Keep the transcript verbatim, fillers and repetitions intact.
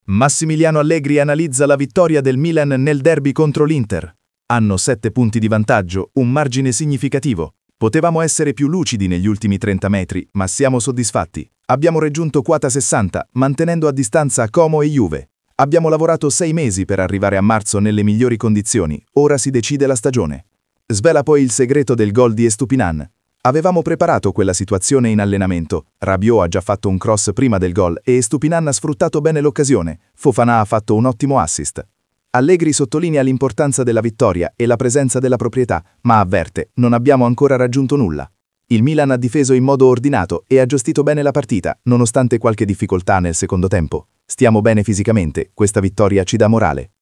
Massimiliano Allegri analizza la vittoria del Milan nel derby contro l'Inter. Hanno sette punti di vantaggio, un margine significativo. Potevamo essere più lucidi negli ultimi trenta metri, ma siamo soddisfatti. Abbiamo raggiunto quota sessanta, mantenendo a distanza Como e Juve. Abbiamo lavorato sei mesi per arrivare a marzo nelle migliori condizioni, ora si decide la stagione. Svela poi il segreto del gol di Estupinan. Avevamo preparato quella situazione in allenamento, Rabiot ha già fatto un cross prima del gol e Estupinan ha sfruttato bene l'occasione, Fofana ha fatto un ottimo assist. Allegri sottolinea l'importanza della vittoria e la presenza della proprietà, ma avverte, non abbiamo ancora raggiunto nulla. Il Milan ha difeso in modo ordinato e ha gestito bene la partita, nonostante qualche difficoltà nel secondo tempo. Stiamo bene fisicamente, questa vittoria ci dà morale.